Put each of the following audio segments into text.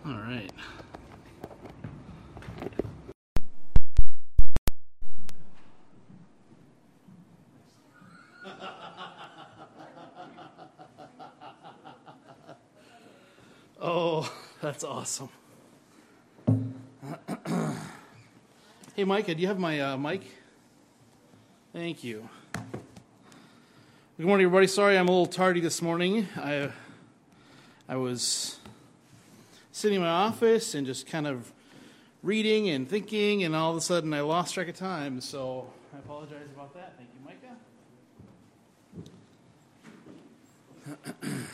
All right. Oh, that's awesome. Hey, Micah, do you have my mic? Thank you. Good morning, everybody. Sorry I'm a little tardy this morning. I was sitting in my office and just kind of reading and thinking, and all of a sudden I lost track of time, so I apologize about that. Thank you, Micah.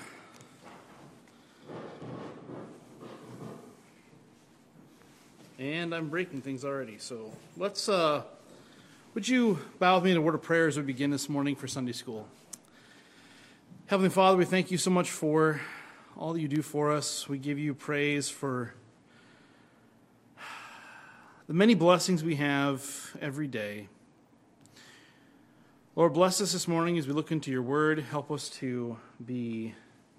And I'm breaking things already, so let's, would you bow with me in a word of prayer as we begin this morning for Sunday school? Heavenly Father, we thank you so much for all that you do for us. We give you praise for the many blessings we have every day. Lord, bless us this morning as we look into your word. Help us to be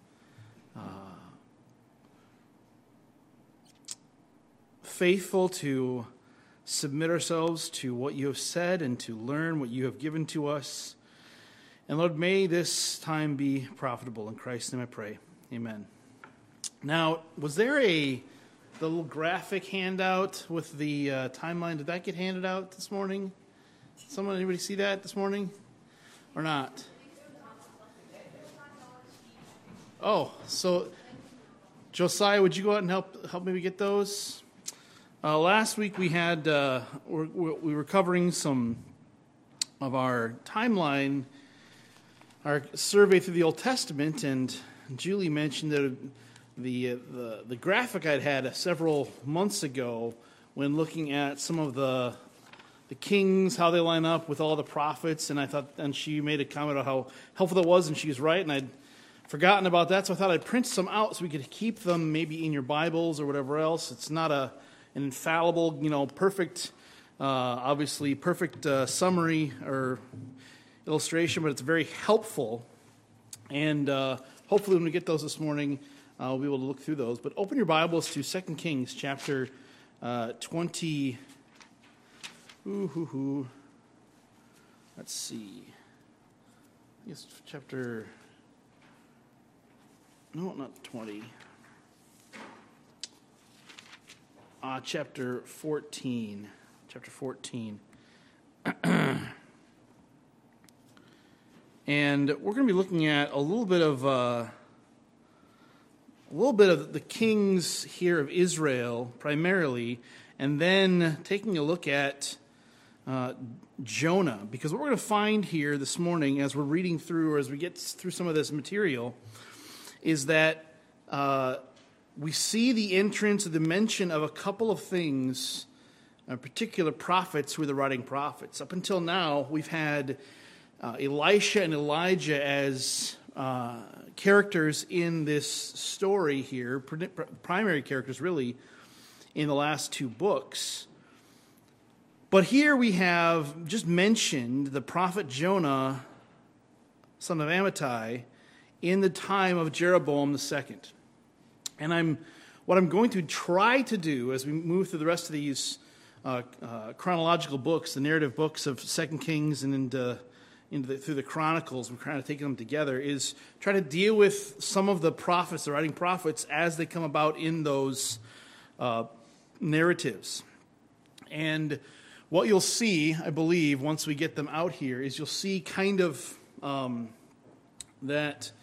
faithful to submit ourselves to what you have said and to learn what you have given to us. And Lord, may this time be profitable. In Christ's name I pray. Amen. Now, was there the little graphic handout with the timeline? Did that get handed out this morning? Anybody see that this morning? Or not? Oh, so Josiah, would you go out and help maybe get those? Last week we had we were covering some of our timeline, our survey through the Old Testament, and Julie mentioned that the graphic I'd had several months ago when looking at some of the kings, how they line up with all the prophets, and she made a comment about how helpful that was, and she was right, and I'd forgotten about that, so I thought I'd print some out so we could keep them maybe in your Bibles or whatever else. It's not an infallible, perfect, obviously perfect summary or illustration, but it's very helpful. And hopefully when we get those this morning, we'll be able to look through those. But open your Bibles to 2 Kings chapter 20. Let's see. I guess chapter... No, not 20. Chapter 14. Chapter 14. And we're going to be looking at a little bit of the kings here of Israel primarily, and then taking a look at Jonah, because what we're going to find here this morning as we're reading through, or as we get through some of this material, is that we see the entrance of the mention of a couple of things, particular prophets who are the writing prophets. Up until now, we've had Elisha and Elijah as characters in this story here, primary characters really, in the last two books. But here we have just mentioned the prophet Jonah, son of Amittai, in the time of Jeroboam II. And what I'm going to try to do as we move through the rest of these chronological books, the narrative books of 2 Kings and through the Chronicles, we're kind of taking them together, is try to deal with some of the prophets, the writing prophets, as they come about in those narratives. And what you'll see, I believe, once we get them out here, is you'll see kind of that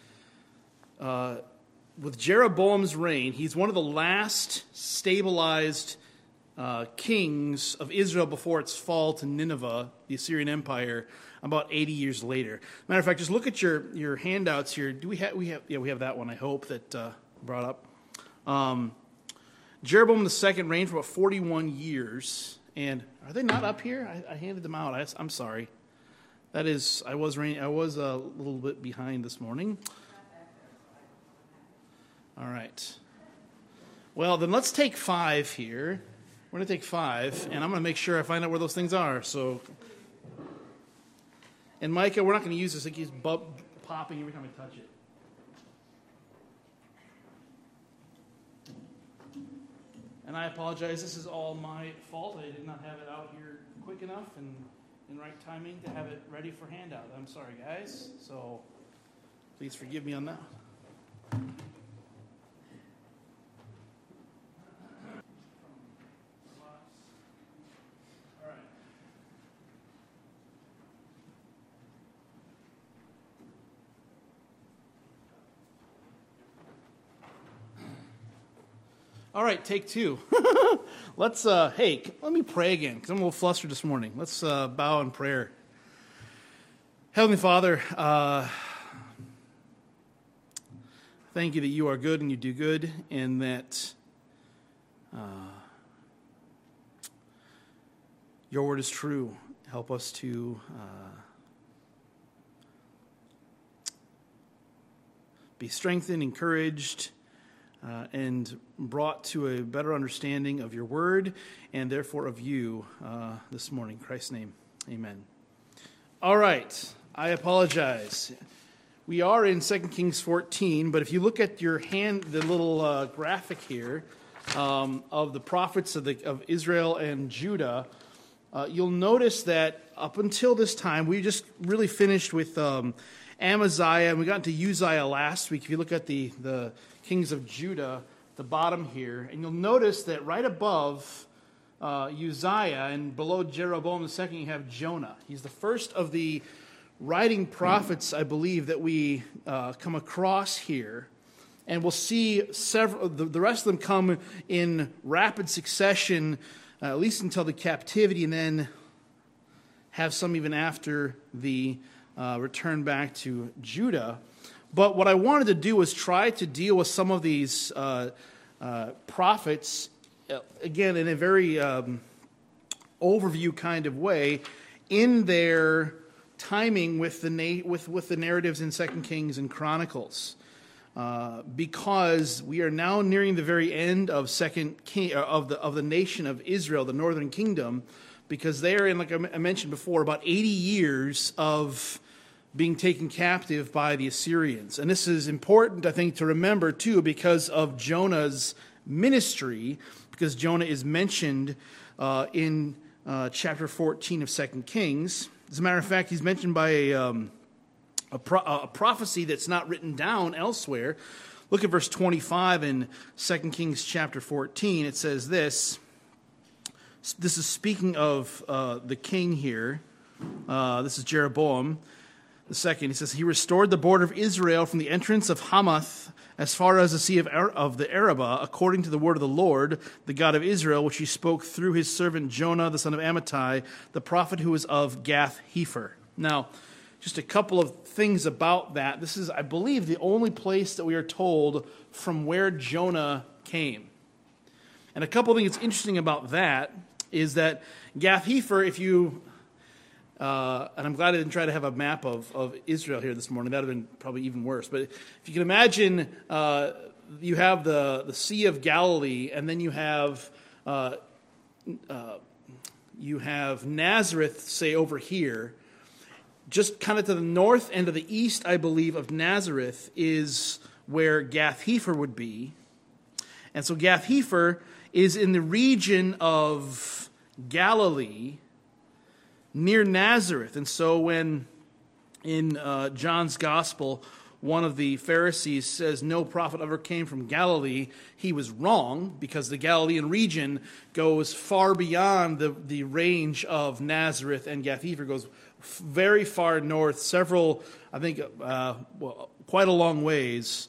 with Jeroboam's reign, he's one of the last stabilized kings of Israel before its fall to Nineveh, the Assyrian Empire, about 80 years later. Matter of fact, just look at your handouts here. We have that one, I hope, that brought up. Jeroboam II reigned for about 41 years. And are they not up here? I handed them out. I'm sorry. That is, I was a little bit behind this morning. All right. Well, then let's take 5 here. We're going to take 5, and I'm going to make sure I find out where those things are. So, and Micah, we're not going to use this. It keeps popping every time I touch it. And I apologize, this is all my fault. I did not have it out here quick enough and in right timing to have it ready for handout. I'm sorry, guys. So please forgive me on that. All right, take two. Let's, let me pray again, because I'm a little flustered this morning. Let's bow in prayer. Heavenly Father, thank you that you are good and you do good, and that your word is true. Help us to be strengthened, encouraged, and brought to a better understanding of your word and therefore of you this morning. In Christ's name, amen. All right, I apologize. We are in 2 Kings 14, but if you look at your hand, the little graphic here of the prophets of Israel and Judah, you'll notice that up until this time, we just really finished with Amaziah, and we got into Uzziah last week. If you look at the kings of Judah, the bottom here, and you'll notice that right above Uzziah and below Jeroboam II, you have Jonah. He's the first of the writing prophets, I believe, that we come across here. And we'll see several. The rest of them come in rapid succession, at least until the captivity, and then have some even after the return back to Judah. But what I wanted to do was try to deal with some of these prophets, again, in a very overview kind of way, in their timing with the narratives in 2 Kings and Chronicles. Because we are now nearing the very end of of the nation of Israel, the northern kingdom, because they are in, like I mentioned before, about 80 years of being taken captive by the Assyrians. And this is important, I think, to remember, too, because of Jonah's ministry, because Jonah is mentioned in chapter 14 of 2 Kings. As a matter of fact, he's mentioned by a prophecy that's not written down elsewhere. Look at verse 25 in 2 Kings chapter 14. It says this. This is speaking of the king here. This is Jeroboam the second. He says, he restored the border of Israel from the entrance of Hamath as far as the sea of the Arabah, according to the word of the Lord, the God of Israel, which he spoke through his servant Jonah, the son of Amittai, the prophet who was of Gath-Hepher. Now, just a couple of things about that. This is, I believe, the only place that we are told from where Jonah came. And a couple of things that's interesting about that is that Gath-Hepher, if you... and I'm glad I didn't try to have a map of Israel here this morning. That would have been probably even worse. But if you can imagine, you have the Sea of Galilee, and then you have Nazareth, say, over here. Just kind of to the north and to the east, I believe, of Nazareth is where Gath-Hepher would be. And so Gath-Hepher is in the region of Galilee, near Nazareth. And so when in John's Gospel, one of the Pharisees says no prophet ever came from Galilee, he was wrong, because the Galilean region goes far beyond the range of Nazareth, and Gath-Hepher goes very far north, several, I think, quite a long ways,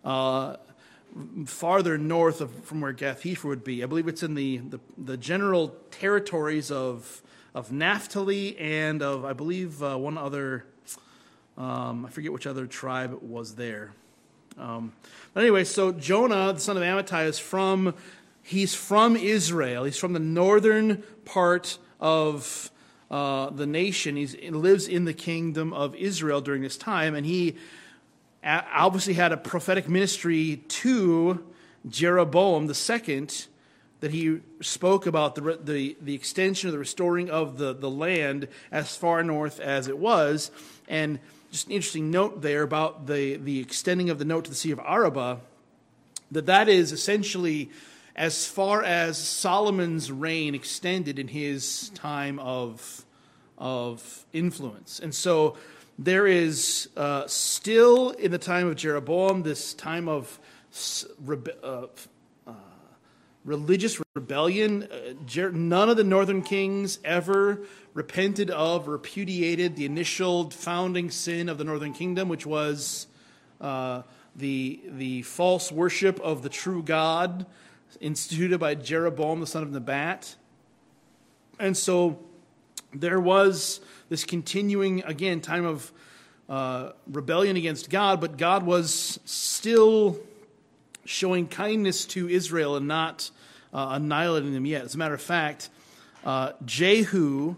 farther north from where Gath-Hepher would be. I believe it's in the general territories of Naphtali and of, I believe, one other, I forget which other tribe was there. But anyway, so Jonah, the son of Amittai, he's from Israel. He's from the northern part of the nation. He lives in the kingdom of Israel during this time, and he obviously had a prophetic ministry to Jeroboam the second, that he spoke about the extension of the restoring of the land as far north as it was. And just an interesting note there about the extending of the note to the Sea of Arabah, that is essentially as far as Solomon's reign extended in his time of influence. And so there is still, in the time of Jeroboam, this time of religious rebellion. None of the northern kings ever repented of, repudiated the initial founding sin of the northern kingdom, which was the false worship of the true God instituted by Jeroboam, the son of Nebat. And so there was this continuing, again, time of rebellion against God, but God was still showing kindness to Israel and not annihilating them yet. As a matter of fact, Jehu,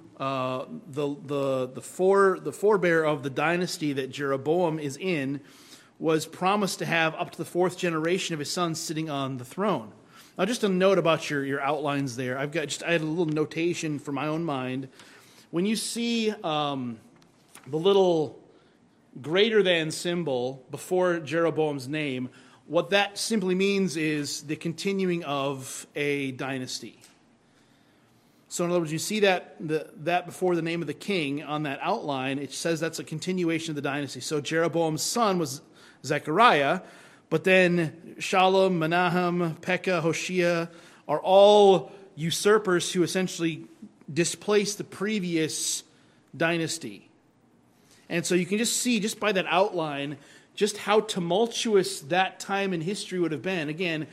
the forebear of the dynasty that Jeroboam is in, was promised to have up to the fourth generation of his sons sitting on the throne. Now, just a note about your outlines there. I had a little notation for my own mind. When you see the little greater than symbol before Jeroboam's name, what that simply means is the continuing of a dynasty. So in other words, you see that before the name of the king on that outline, it says that's a continuation of the dynasty. So Jeroboam's son was Zechariah, but then Shalom, Menahem, Pekah, Hoshea are all usurpers who essentially displaced the previous dynasty. And so you can just see, just by that outline, just how tumultuous that time in history would have been. Again,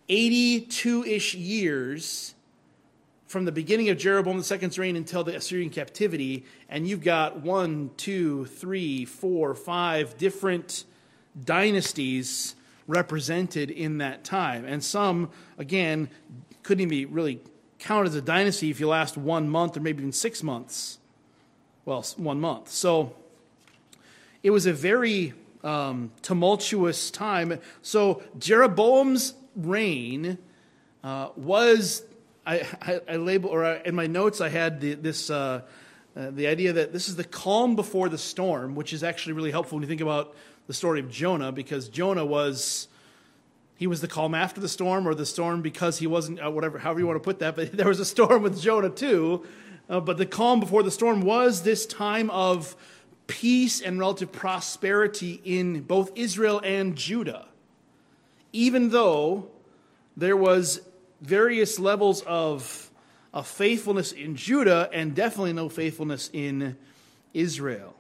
82-ish years from the beginning of Jeroboam II's reign until the Assyrian captivity, and you've got 1, 2, 3, 4, 5 different dynasties represented in that time. And some, again, couldn't even be really counted as a dynasty if you last 1 month or maybe even 6 months. Well, 1 month. So it was a very tumultuous time. So Jeroboam's reign was, I label, or in my notes I had the idea that this is the calm before the storm, which is actually really helpful when you think about the story of Jonah, because Jonah was the calm after the storm, or the storm because he wasn't, however you want to put that, but there was a storm with Jonah too. But the calm before the storm was this time of peace and relative prosperity in both Israel and Judah. Even though there was various levels of faithfulness in Judah and definitely no faithfulness in Israel.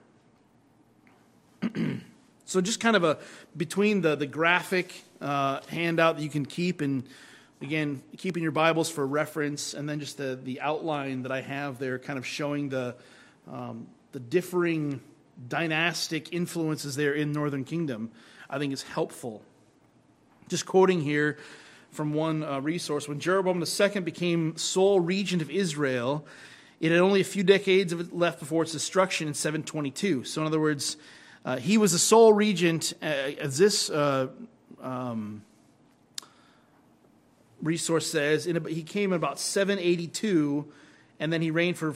So just kind of between the graphic handout that you can keep, and again, keep in your Bibles for reference, and then just the outline that I have there kind of showing the differing dynastic influences there in Northern Kingdom, I think is helpful. Just quoting here from one resource, when Jeroboam II became sole regent of Israel, it had only a few decades of it left before its destruction in 722. So in other words, he was the sole regent, as this resource says. He came in about 782, and then he reigned for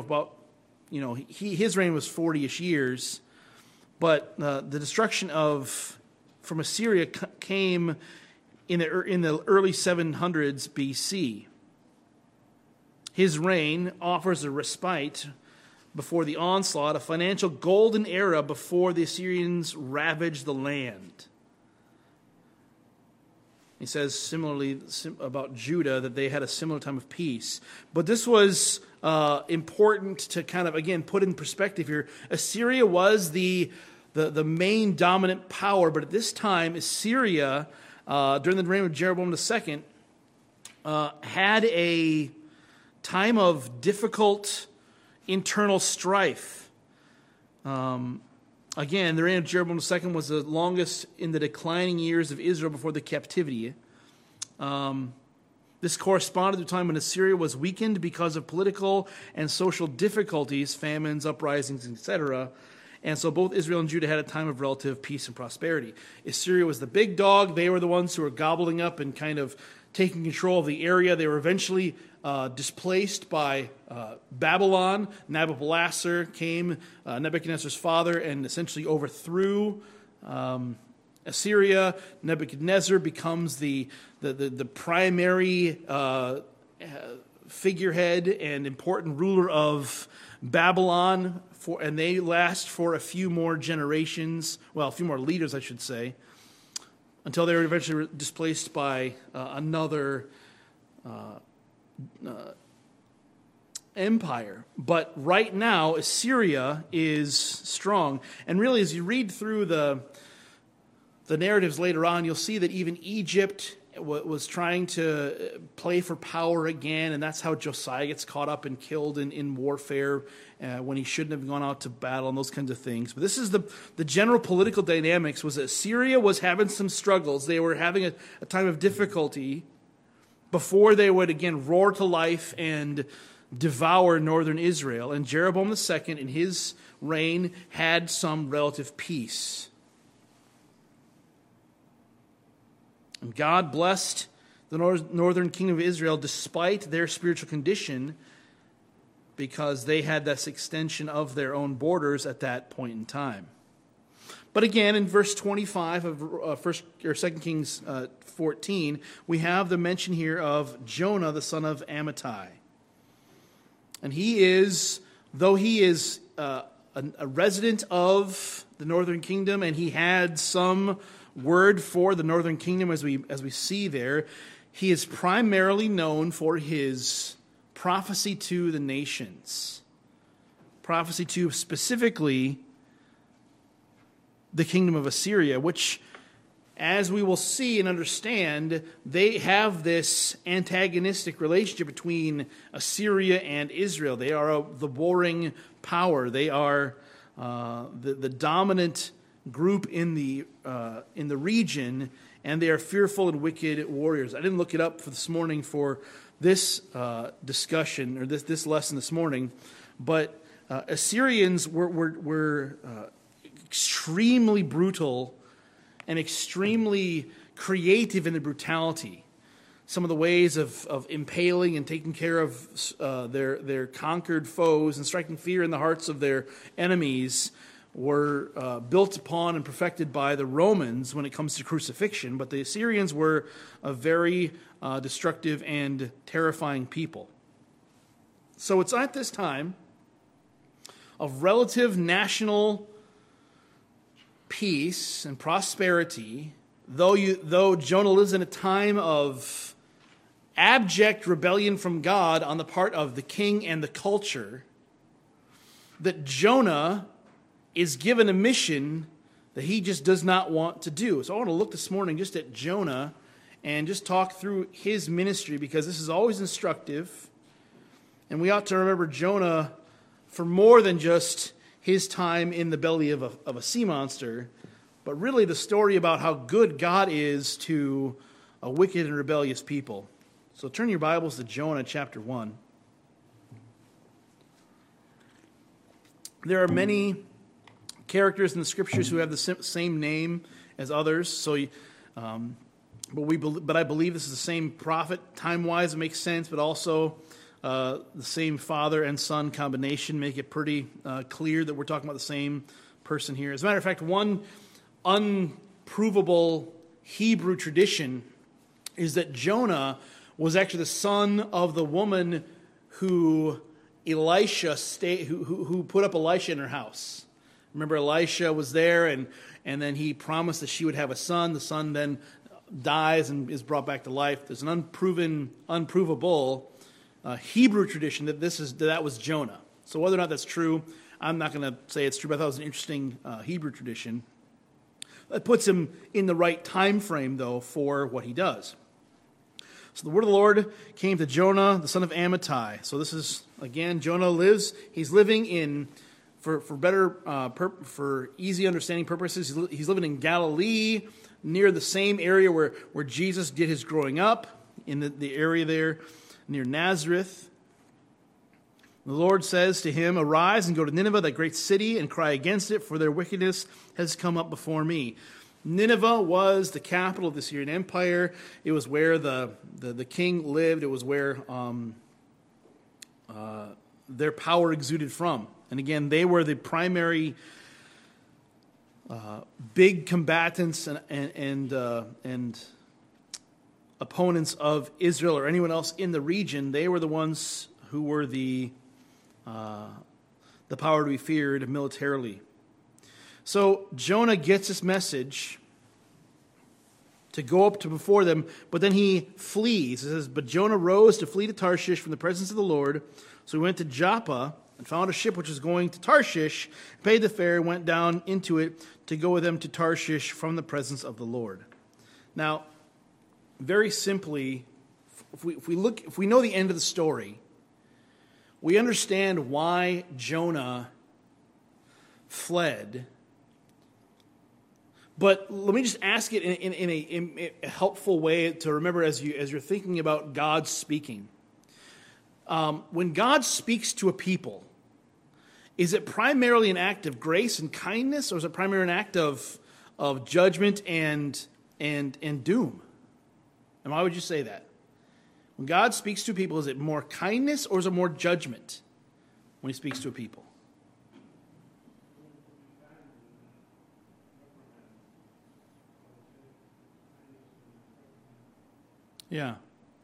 his reign was 40-ish years. But the destruction from Assyria came in the early 700s BC. His reign offers a respite before the onslaught, a financial golden era before the Assyrians ravaged the land. He says similarly about Judah that they had a similar time of peace. But this was important to kind of, again, put in perspective here. Assyria was the main dominant power, but at this time, Assyria, during the reign of Jeroboam II, had a time of difficult internal strife. Again, the reign of Jeroboam II was the longest in the declining years of Israel before the captivity. This corresponded to a time when Assyria was weakened because of political and social difficulties, famines, uprisings, etc. And so both Israel and Judah had a time of relative peace and prosperity. Assyria was the big dog. They were the ones who were gobbling up and kind of taking control of the area. They were eventually displaced by Babylon. Nabopolassar came, Nebuchadnezzar's father, and essentially overthrew Assyria. Nebuchadnezzar becomes the primary figurehead and important ruler of Babylon, and they last for a few more generations, well, a few more leaders, I should say, until they were eventually displaced by another empire. But right now, Assyria is strong. And really, as you read through the narratives later on, you'll see that even Egypt was trying to play for power again, and that's how Josiah gets caught up and killed in warfare when he shouldn't have gone out to battle and those kinds of things. But this is the general political dynamics, was that Syria was having some struggles. They were having a time of difficulty before they would again roar to life and devour northern Israel. And Jeroboam II, in his reign, had some relative peace. And God blessed the northern kingdom of Israel despite their spiritual condition, because they had this extension of their own borders at that point in time. But again, in verse 25 of 2 Kings 14, we have the mention here of Jonah, the son of Amittai. And he is, though he is a resident of the northern kingdom, and he had some word for the northern kingdom as we see there, he is primarily known for his prophecy to the nations. Prophecy to specifically the kingdom of Assyria, which, as we will see and understand, they have this antagonistic relationship between Assyria and Israel. They are the warring power. They are the dominant group in the region, and they are fearful and wicked warriors. I didn't look it up for this morning for this discussion or this lesson this morning, but Assyrians were extremely brutal and extremely creative in their brutality. Some of the ways of impaling and taking care of their conquered foes and striking fear in the hearts of their enemies were built upon and perfected by the Romans when it comes to crucifixion, but the Assyrians were a very destructive and terrifying people. So it's at this time of relative national peace and prosperity, though Jonah lives in a time of abject rebellion from God on the part of the king and the culture, that Jonah is given a mission that he just does not want to do. So I want to look this morning just at Jonah and just talk through his ministry, because this is always instructive. And we ought to remember Jonah for more than just his time in the belly of a sea monster, but really the story about how good God is to a wicked and rebellious people. So turn your Bibles to Jonah chapter 1. There are many characters in the Scriptures who have the same name as others. But I believe this is the same prophet. Time-wise, it makes sense, but also the same father and son combination make it pretty clear that we're talking about the same person here. As a matter of fact, one unprovable Hebrew tradition is that Jonah was actually the son of the woman who who put up Elisha in her house. Remember, Elisha was there, and then he promised that she would have a son. The son then dies and is brought back to life. There's an unprovable Hebrew tradition that that was Jonah. So whether or not that's true, I'm not going to say it's true, but I thought it was an interesting Hebrew tradition. That puts him in the right time frame, though, for what he does. So the word of the Lord came to Jonah, the son of Amittai. So this is, again, Jonah he's living in, for easy understanding purposes, he's living in Galilee, near the same area where Jesus did his growing up, in the area there near Nazareth. The Lord says to him, "Arise and go to Nineveh, that great city, and cry against it, for their wickedness has come up before me." Nineveh was the capital of the Assyrian Empire. It was where the king lived. It was where their power exuded from. And again, they were the primary big combatants and opponents of Israel or anyone else in the region, they were the ones who were the power to be feared militarily. So Jonah gets this message to go up to before them, but then he flees. It says, but Jonah rose to flee to Tarshish from the presence of the Lord. So he went to Joppa and found a ship which was going to Tarshish, paid the fare, went down into it to go with them to Tarshish from the presence of the Lord. Now, very simply, if we know the end of the story, we understand why Jonah fled. But let me just ask it in a helpful way to remember as you're thinking about God speaking. When God speaks to a people, is it primarily an act of grace and kindness, or is it primarily an act of judgment and doom? And why would you say that? When God speaks to people, is it more kindness or is it more judgment when he speaks to a people? Yeah.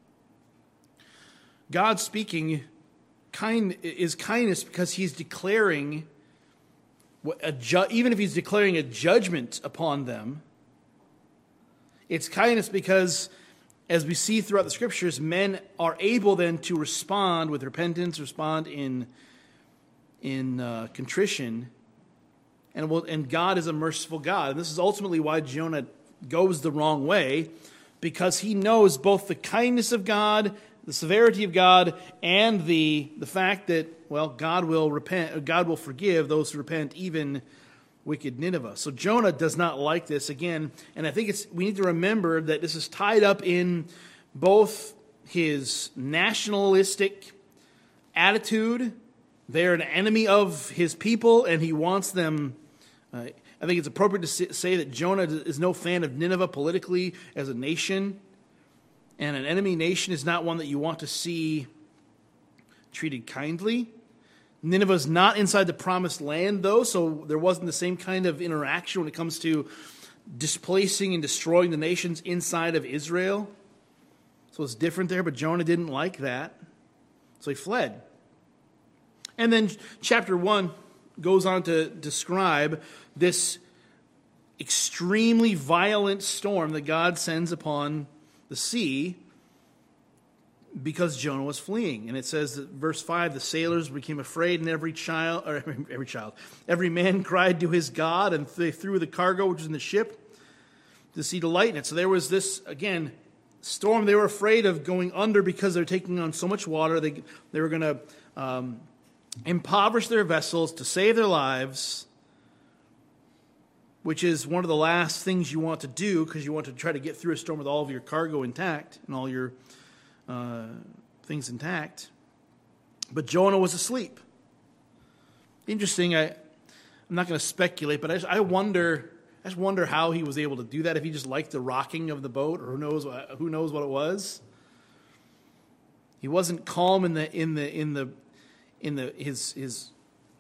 God speaking is kindness because he's declaring, even if he's declaring a judgment upon them, it's kindness because, as we see throughout the scriptures, men are able then to respond with repentance, respond in contrition, and God is a merciful God. And this is ultimately why Jonah goes the wrong way, because he knows both the kindness of God, the severity of God, and the fact that, well, God will forgive those who repent, even wicked Nineveh. So Jonah does not like this again, and I think we need to remember that this is tied up in both his nationalistic attitude. They're an enemy of his people, and he wants them. I think it's appropriate to say that Jonah is no fan of Nineveh politically as a nation, and an enemy nation is not one that you want to see treated kindly. Nineveh's not inside the promised land, though, so there wasn't the same kind of interaction when it comes to displacing and destroying the nations inside of Israel. So it's different there, but Jonah didn't like that, so he fled. And then chapter 1 goes on to describe this extremely violent storm that God sends upon the sea because Jonah was fleeing. And it says that verse 5, the sailors became afraid, and every man cried to his God, and they threw the cargo which was in the ship to sea to lighten it. So there was this, again, storm. They were afraid of going under because they're taking on so much water. They were going to impoverish their vessels to save their lives, which is one of the last things you want to do, because you want to try to get through a storm with all of your cargo intact and all your things intact. But Jonah was asleep. Interesting. I'm not going to speculate, but I wonder how he was able to do that. If he just liked the rocking of the boat, or who knows what it was. He wasn't calm in his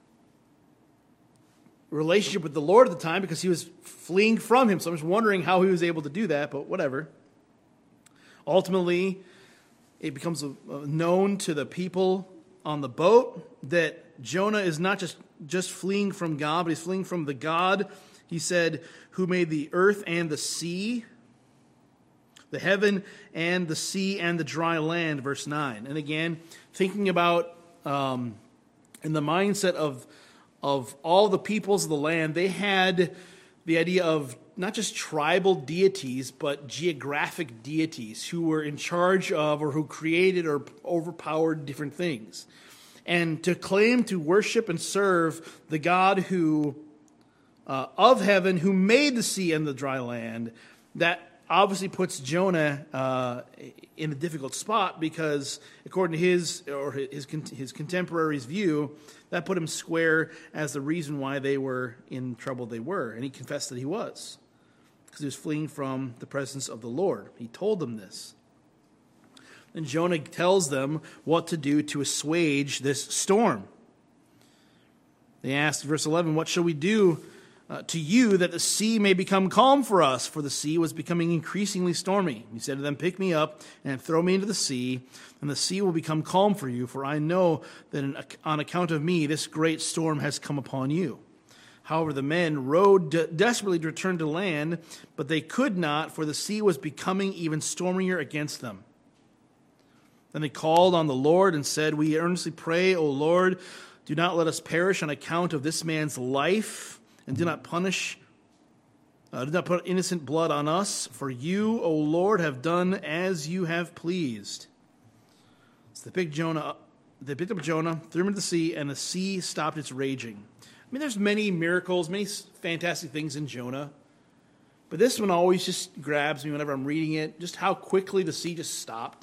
relationship with the Lord at the time, because he was fleeing from him. So I'm just wondering how he was able to do that, but whatever. Ultimately, it becomes known to the people on the boat that Jonah is not just fleeing from God, but he's fleeing from the God, he said, who made the earth and the sea, the heaven and the sea and the dry land, verse 9. And again, thinking about in the mindset of all the peoples of the land, they had the idea of not just tribal deities, but geographic deities who were in charge of, or who created or overpowered different things. And to claim to worship and serve the God who of heaven, who made the sea and the dry land, that obviously puts Jonah in a difficult spot, because according to his contemporaries' view, that put him square as the reason why they were in trouble they were. And he confessed that he was, because he was fleeing from the presence of the Lord. He told them this. And Jonah tells them what to do to assuage this storm. They asked, verse 11, what shall we do to you that the sea may become calm for us, for the sea was becoming increasingly stormy. He said to them, pick me up and throw me into the sea, and the sea will become calm for you, for I know that on account of me this great storm has come upon you. However, the men rowed desperately to return to land, but they could not, for the sea was becoming even stormier against them. Then they called on the Lord and said, we earnestly pray, O Lord, do not let us perish on account of this man's life, and do not put innocent blood on us, for you, O Lord, have done as you have pleased. So they picked up Jonah, threw him into the sea, and the sea stopped its raging. I mean, there's many miracles, many fantastic things in Jonah, but this one always just grabs me whenever I'm reading it, just how quickly the sea just stopped.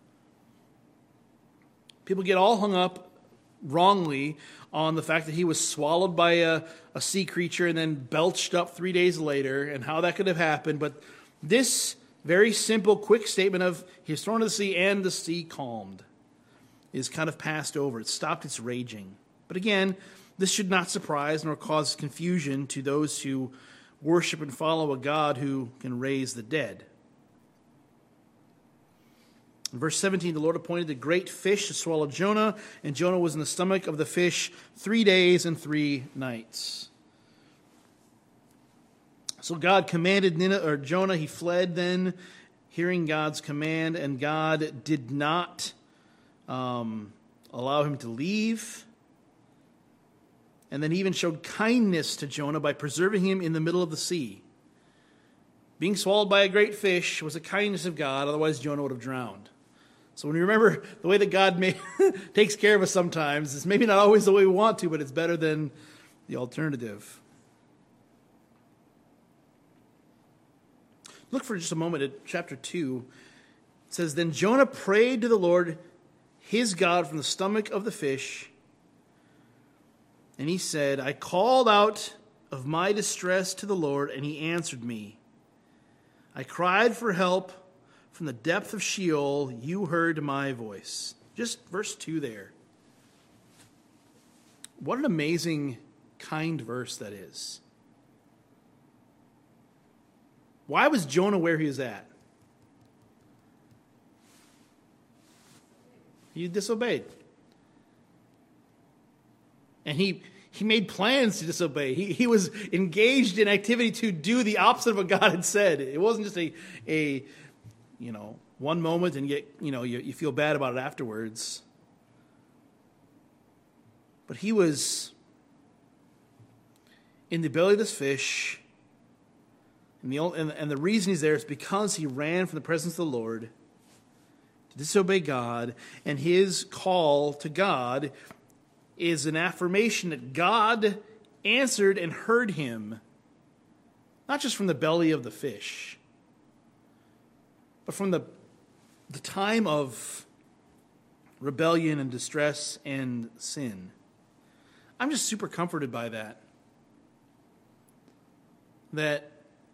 People get all hung up wrongly on the fact that he was swallowed by a sea creature and then belched up 3 days later, and how that could have happened. But this very simple, quick statement of he was thrown into the sea and the sea calmed is kind of passed over. It stopped its raging. But again, this should not surprise nor cause confusion to those who worship and follow a God who can raise the dead. In verse 17, the Lord appointed a great fish to swallow Jonah, and Jonah was in the stomach of the fish 3 days and 3 nights. So God commanded Jonah, he fled then, hearing God's command, and God did not allow him to leave. And then he even showed kindness to Jonah by preserving him in the middle of the sea. Being swallowed by a great fish was a kindness of God, otherwise Jonah would have drowned. So when you remember the way that God takes care of us sometimes, it's maybe not always the way we want to, but it's better than the alternative. Look for just a moment at chapter 2. It says, then Jonah prayed to the Lord his God from the stomach of the fish, and he said, I called out of my distress to the Lord, and he answered me. I cried for help. From the depth of Sheol, you heard my voice. Just verse 2 there. What an amazing, kind verse that is. Why was Jonah where he was at? He disobeyed. And he made plans to disobey. He was engaged in activity to do the opposite of what God had said. It wasn't just a one moment and you feel bad about it afterwards. But he was in the belly of this fish, and the reason he's there is because he ran from the presence of the Lord to disobey God, and his call to God is an affirmation that God answered and heard him, not just from the belly of the fish, but from the time of rebellion and distress and sin. I'm just super comforted by that. That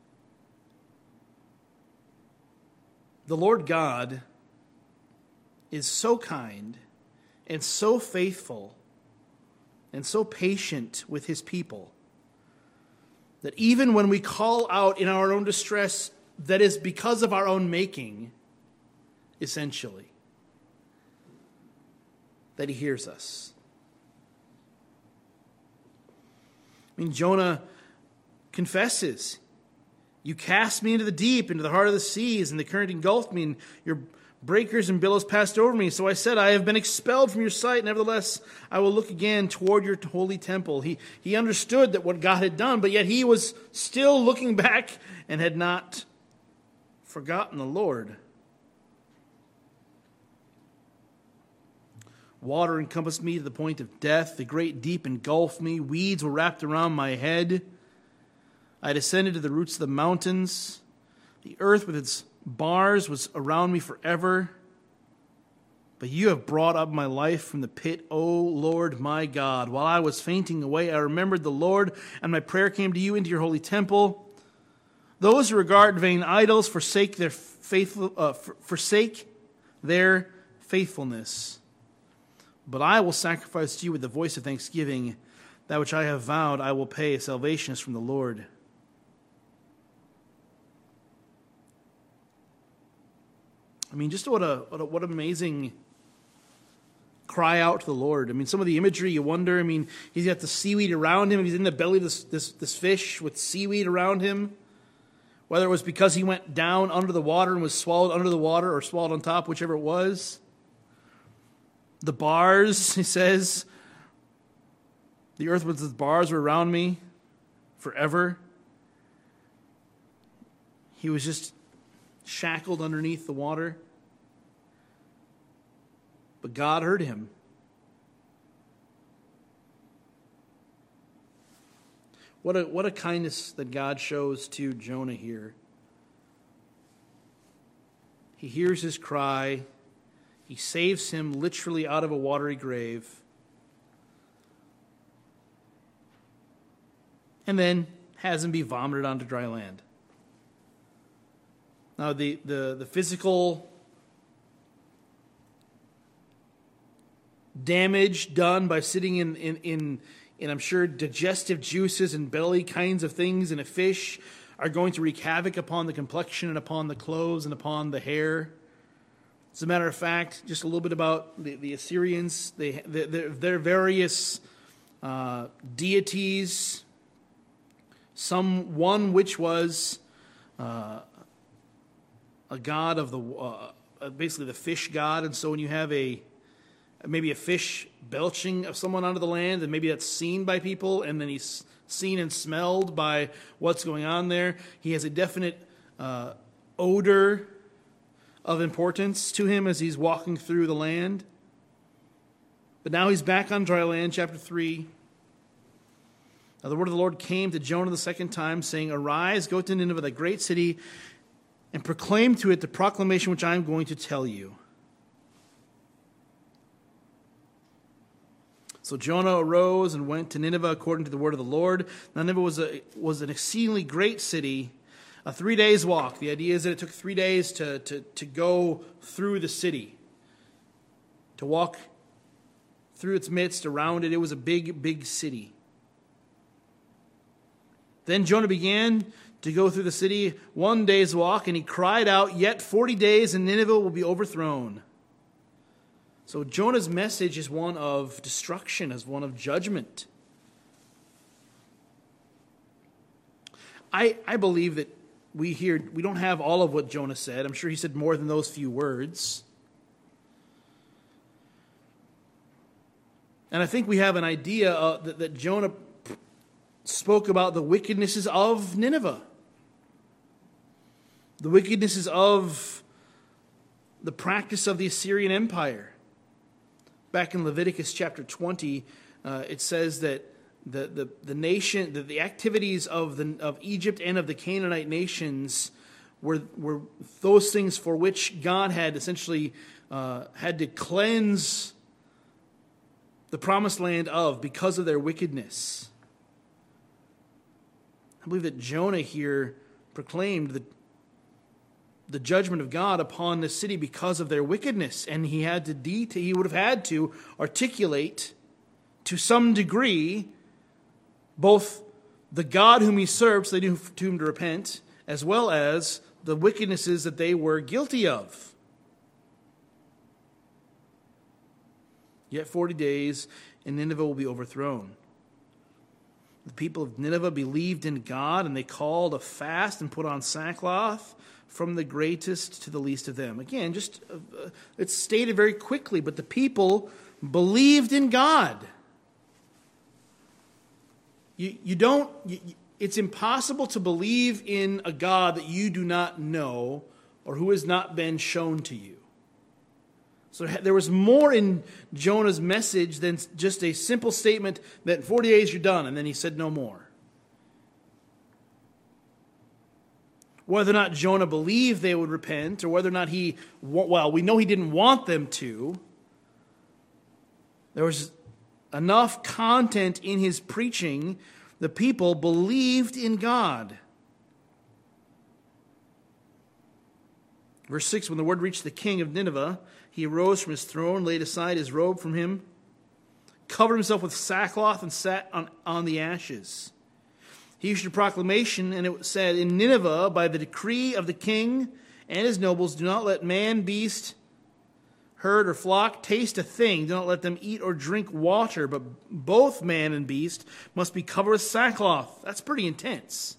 the Lord God is so kind and so faithful and so patient with his people that even when we call out in our own distress, that is because of our own making, essentially, that he hears us. I mean, Jonah confesses, you cast me into the deep, into the heart of the seas, and the current engulfed me, and your breakers and billows passed over me. So I said, I have been expelled from your sight. Nevertheless, I will look again toward your holy temple. He understood that what God had done, but yet he was still looking back and had not forgotten the Lord. Water encompassed me to the point of death. The great deep engulfed me. Weeds were wrapped around my head. I descended to the roots of the mountains. The earth with its bars was around me forever. But you have brought up my life from the pit, O Lord my God. While I was fainting away, I remembered the Lord, and my prayer came to you into your holy temple. Those who regard vain idols forsake their faithfulness. But I will sacrifice to you with the voice of thanksgiving. That which I have vowed I will pay. Salvation is from the Lord. I mean, just what amazing cry out to the Lord. I mean, some of the imagery, you wonder, I mean, he's got the seaweed around him. He's in the belly of this fish with seaweed around him. Whether it was because he went down under the water and was swallowed under the water or swallowed on top, whichever it was. The bars, he says, the earth with its bars were around me forever. He was just shackled underneath the water. But God heard him. What a kindness that God shows to Jonah here. He hears his cry. He saves him literally out of a watery grave. And then has him be vomited onto dry land. Now, the physical damage done by sitting in I'm sure digestive juices and belly kinds of things in a fish are going to wreak havoc upon the complexion and upon the clothes and upon the hair. As a matter of fact, just a little bit about the Assyrians, their various deities. One which was a god of basically the fish god, and so when you have maybe a fish belching of someone onto the land, and maybe that's seen by people, and then he's seen and smelled by what's going on there. He has a definite odor of importance to him as he's walking through the land. But now he's back on dry land, chapter 3. Now the word of the Lord came to Jonah the second time, saying, "Arise, go to Nineveh, the great city, and proclaim to it the proclamation which I am going to tell you." So Jonah arose and went to Nineveh according to the word of the Lord. Now Nineveh was an exceedingly great city, a 3 days walk. The idea is that it took 3 days to go through the city, to walk through its midst, around it. It was a big, big city. Then Jonah began to go through the city 1 day's walk, and he cried out, "Yet 40 days and Nineveh will be overthrown." So Jonah's message is one of destruction, is one of judgment. I believe that we don't have all of what Jonah said. I'm sure he said more than those few words. And I think we have an idea that Jonah spoke about the wickednesses of Nineveh. The wickednesses of the practice of the Assyrian Empire. Back in Leviticus chapter 20, it says that the nation, the activities of Egypt and of the Canaanite nations were those things for which God had essentially had to cleanse the promised land of because of their wickedness. I believe that Jonah here proclaimed the judgment of God upon the city because of their wickedness, and he would have had to articulate to some degree both the God whom he served, so they knew to whom to repent, as well as the wickednesses that they were guilty of. Yet 40 days, and Nineveh will be overthrown. The people of Nineveh believed in God, and they called a fast and put on sackcloth, from the greatest to the least of them. Again, just it's stated very quickly, but the people believed in God. It's impossible to believe in a God that you do not know or who has not been shown to you. So there was more in Jonah's message than just a simple statement that in 40 days you're done, and then he said no more. Whether or not Jonah believed they would repent, or whether or not we know he didn't want them to, there was enough content in his preaching. The people believed in God. Verse 6, when the word reached the king of Nineveh, he arose from his throne, laid aside his robe from him, covered himself with sackcloth and sat on the ashes. He issued a proclamation, and it said, "In Nineveh, by the decree of the king and his nobles, do not let man, beast, herd, or flock taste a thing. Do not let them eat or drink water, but both man and beast must be covered with sackcloth." That's pretty intense.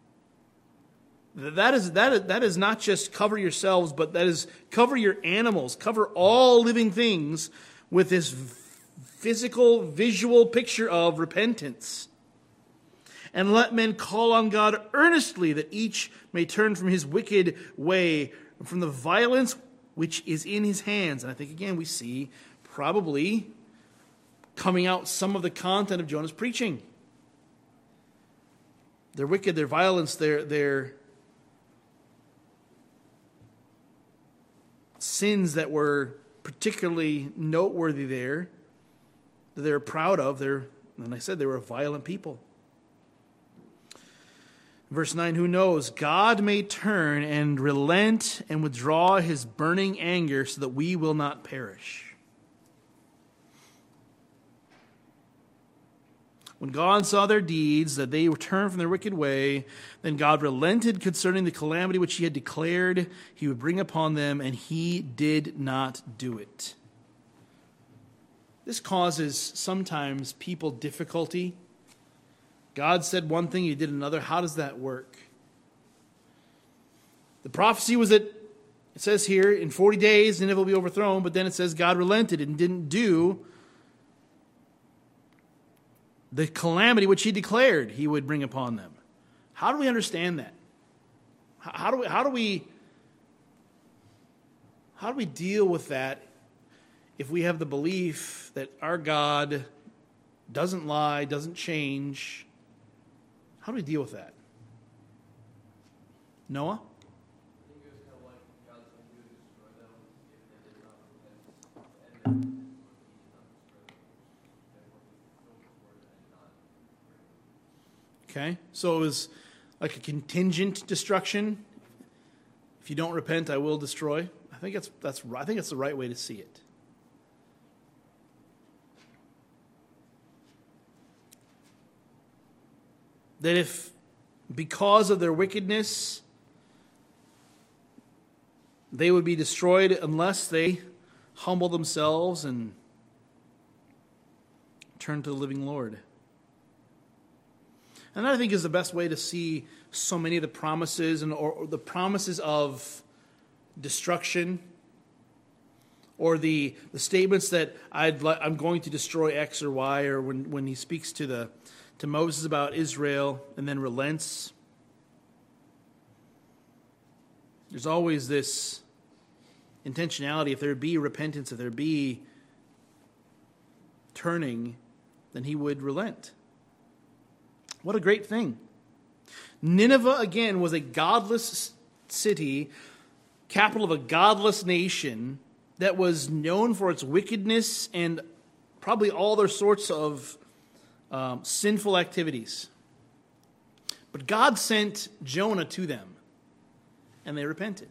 That is not just cover yourselves, but that is cover your animals, cover all living things with this physical, visual picture of repentance. "And let men call on God earnestly, that each may turn from his wicked way, from the violence which is in his hands." And I think, again, we see probably coming out some of the content of Jonah's preaching. Their wicked, their violence, their sins that were particularly noteworthy there, that they're proud of. And I said they were a violent people. Verse 9, "Who knows? God may turn and relent and withdraw his burning anger so that we will not perish." When God saw their deeds, that they returned from their wicked way, then God relented concerning the calamity which he had declared he would bring upon them, and he did not do it. This causes sometimes people difficulty. God said one thing, he did another. How does that work? The prophecy was that, it says here, in 40 days Nineveh will be overthrown, but then it says God relented and didn't do the calamity which he declared he would bring upon them. How do we understand that? How do we deal with that if we have the belief that our God doesn't lie, doesn't change? How do we deal with that? Noah? I think it was kind of like God said he would destroy them if they did not repent. And then he did not destroy them. Okay, so it was like a contingent destruction. If you don't repent, I will destroy. I think that's the right way to see it. That if, because of their wickedness, they would be destroyed unless they humble themselves and turn to the living Lord. And that, I think, is the best way to see so many of the promises or the promises of destruction, or the statements that I'm going to destroy X or Y, or when he speaks to Moses about Israel and then relents. There's always this intentionality. If there be repentance, if there be turning, then he would relent. What a great thing. Nineveh, again, was a godless city, capital of a godless nation that was known for its wickedness and probably all their sorts of sinful activities. But God sent Jonah to them, and they repented.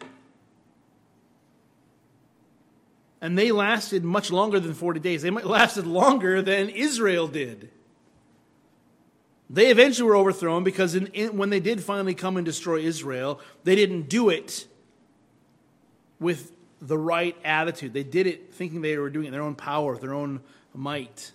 And they lasted much longer than 40 days. They lasted longer than Israel did. They eventually were overthrown because when they did finally come and destroy Israel, they didn't do it with the right attitude. They did it thinking they were doing it in their own power, their own might.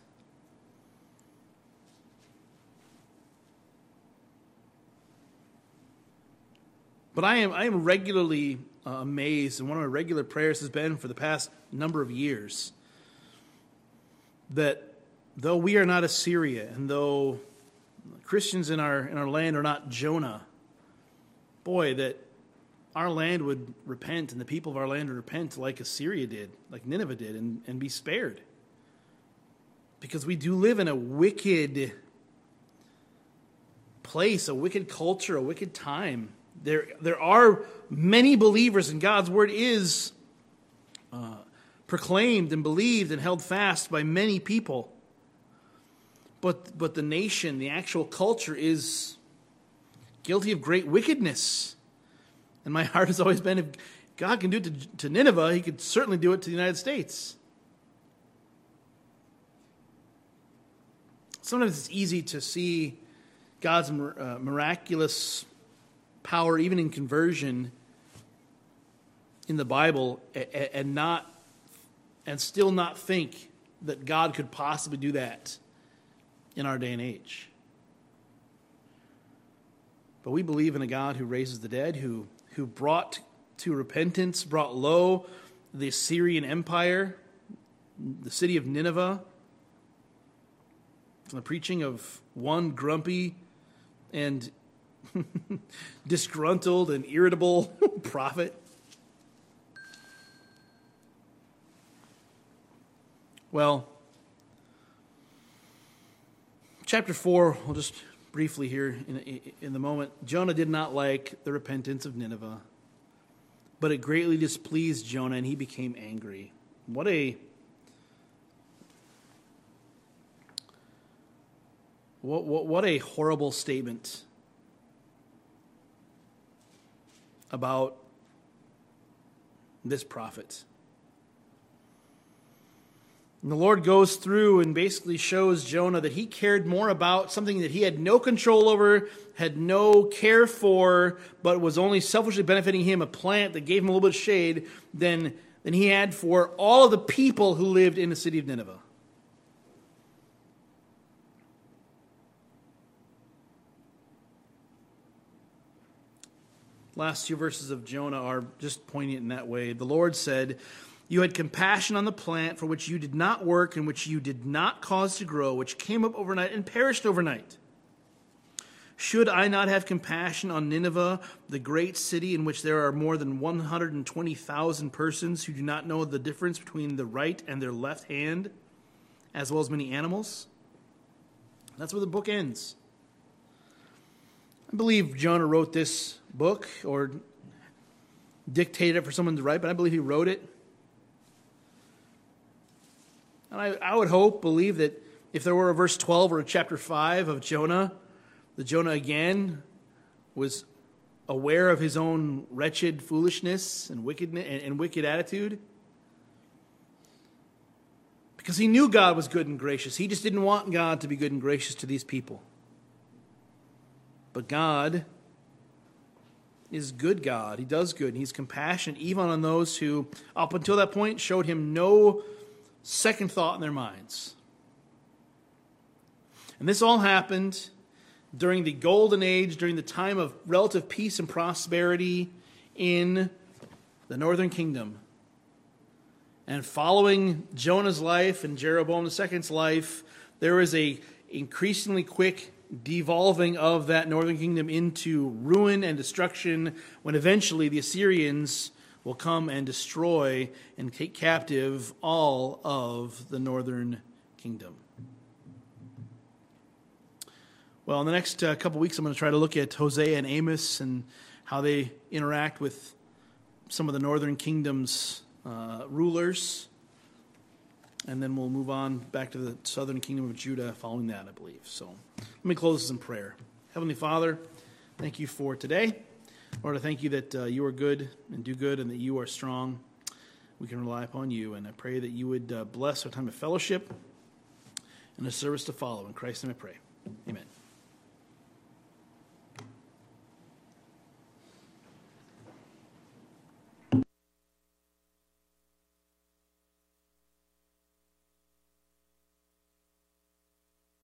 But I am regularly amazed, and one of my regular prayers has been for the past number of years, that though we are not Assyria, and though Christians in our land are not Jonah, boy, that our land would repent, and the people of our land would repent like Assyria did, like Nineveh did, and be spared. Because we do live in a wicked place, a wicked culture, a wicked time. There are many believers, and God's word is proclaimed and believed and held fast by many people. But the nation, the actual culture, is guilty of great wickedness. And my heart has always been, if God can do it to Nineveh, he could certainly do it to the United States. sometimes it's easy to see God's miraculous power, even in conversion, in the Bible, and still not think that God could possibly do that in our day and age. But we believe in a God who raises the dead, who brought to repentance, brought low the Assyrian Empire, the city of Nineveh, from the preaching of one grumpy and disgruntled and irritable prophet. Well, chapter 4, we'll just briefly here in the moment. Jonah did not like the repentance of Nineveh, but it greatly displeased Jonah, and he became angry. What a horrible statement about this prophet. And the Lord goes through and basically shows Jonah that he cared more about something that he had no control over, had no care for, but was only selfishly benefiting him, a plant that gave him a little bit of shade, than he had for all of the people who lived in the city of Nineveh. Last two verses of Jonah are just poignant in that way. The Lord said, "You had compassion on the plant for which you did not work and which you did not cause to grow, which came up overnight and perished overnight. Should I not have compassion on Nineveh, the great city in which there are more than 120,000 persons who do not know the difference between the right and their left hand, as well as many animals?" That's where the book ends. I believe Jonah wrote this book or dictated it for someone to write, but I believe he wrote it. And I would believe that if there were a verse 12 or a chapter 5 of Jonah, that Jonah again was aware of his own wretched foolishness and wickedness and wicked attitude. Because he knew God was good and gracious. He just didn't want God to be good and gracious to these people. But God is good God. He does good, and he's compassionate even on those who, up until that point, showed him no second thought in their minds. And this all happened during the golden age, during the time of relative peace and prosperity in the northern kingdom. And following Jonah's life and Jeroboam II's life, there is a increasingly quick devolving of that northern kingdom into ruin and destruction, when eventually the Assyrians will come and destroy and take captive all of the northern kingdom. Well, in the next couple weeks, I'm going to try to look at Hosea and Amos and how they interact with some of the northern kingdom's rulers. And then we'll move on back to the southern kingdom of Judah following that, I believe. So let me close this in prayer. Heavenly Father, thank you for today. Lord, I thank you that you are good and do good and that you are strong. We can rely upon you. And I pray that you would bless our time of fellowship and the service to follow. In Christ's name I pray. Amen.